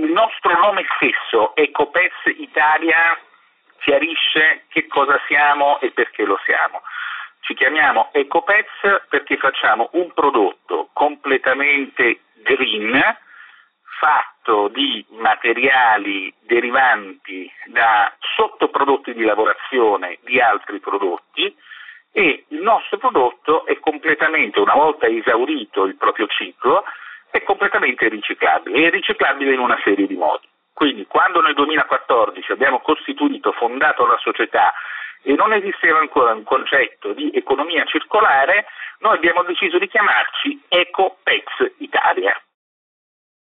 il nostro nome stesso, Ecopets Italia, chiarisce che cosa siamo e perché lo siamo. Ci chiamiamo Ecopets perché facciamo un prodotto completamente green, fatto di materiali derivanti da sottoprodotti di lavorazione di altri prodotti, e il nostro prodotto è completamente, una volta esaurito il proprio ciclo, è completamente riciclabile, è riciclabile in una serie di modi. Quindi quando nel 2014 abbiamo fondato la società e non esisteva ancora un concetto di economia circolare, noi abbiamo deciso di chiamarci Ecopets Italia.